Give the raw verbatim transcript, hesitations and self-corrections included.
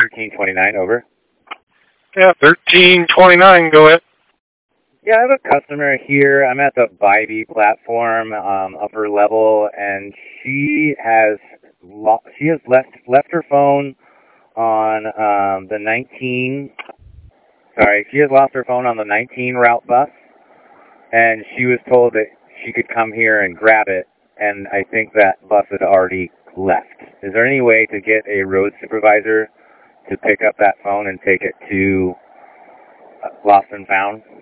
thirteen twenty-nine, over. Yeah, thirteen twenty-nine, go ahead. Yeah, I have a customer here. I'm at the Bybee platform, um, upper level, and she has lo- she has left left her phone on um, the nineteen. Sorry, she has lost her phone on the nineteen route bus, and she was told that she could come here and grab it, and I think that bus had already left. Is there any way to get a road supervisor to pick up that phone and take it to Lost and Found?